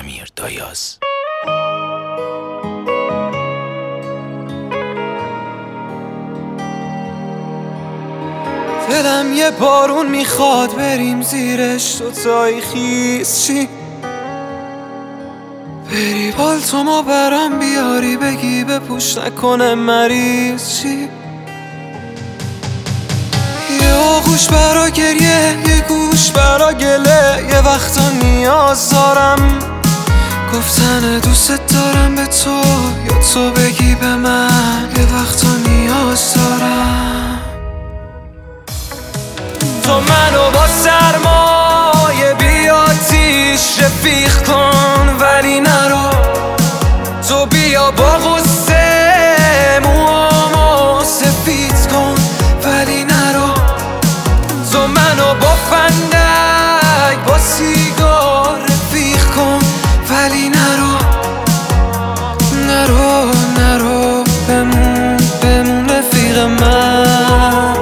امیر دایاز. دلم یه بارون میخواد بریم زیرش، دوتایی خیز چی بری بالتومو برام بیاری، بگی بپوش نکنه مریض چی. یه آغوش برا گریه، یه گوش برا گله، یه وقتا نیاز دارم گفتن دوست دارم به تو، یا تو بگی به من یه وقتا نیاز دارم. تو منو با سرمایه بی آتیش رفیق کن ولی نرو، تو بیا با غصه موامو سفید کن ولی نرو، تو منو با فندک با سیگار رفیق کن ولی نرو، نرو نرو، بمون رفیق من.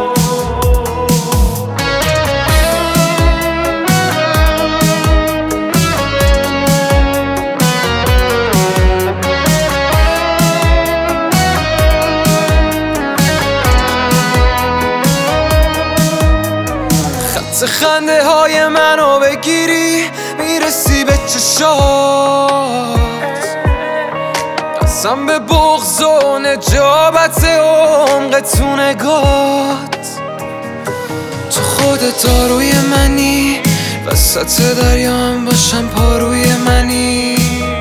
خنده های منو بگیری میرسی به چشات، قسم به بغض و نجابت عمق تو نگات. تو خودت داروی منی، وسط دریام باشم پاروی منی،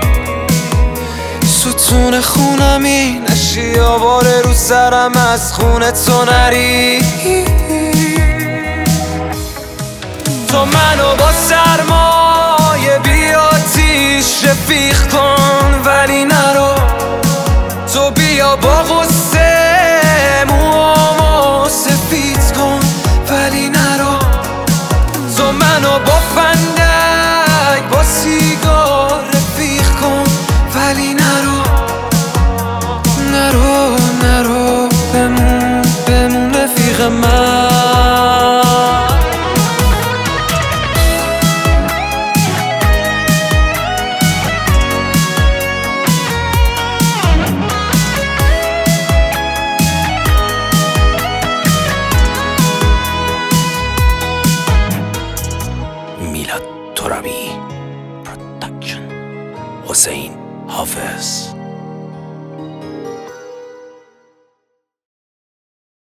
ستون خونمی نشی آواره رو سرم از خون تو نری. تو منو با سرمایه بی آتیش رفیق کن ولی نرو، تو بیا با غصه موامو سفید کن ولی نرو، تو منو با فندک با سیگار رفیق کن ولی نرو، نرو نرو، بمون رفیق من. میلاد ترابی پروداکشن، حسین حافظ.